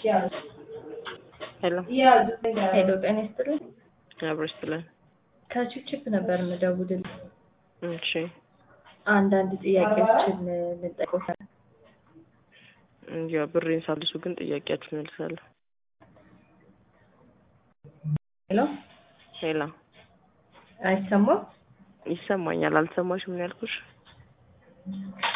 ሄሎ ሄሎ ጤና ይስጥልኝ። አብረስትልን ከችፕ ነበር የምደውልልኝ። እሺ አንዳንድ ጥያቄዎችን ልጠይቅዎት። ያው ብሬን ሳልሱ ግን ጥያቄያችሁን መልሳለሁ። ሄሎ ሄሎ አይሰማም? ይሰማኛል። አልሰማሽም ነው ያልኩሽ?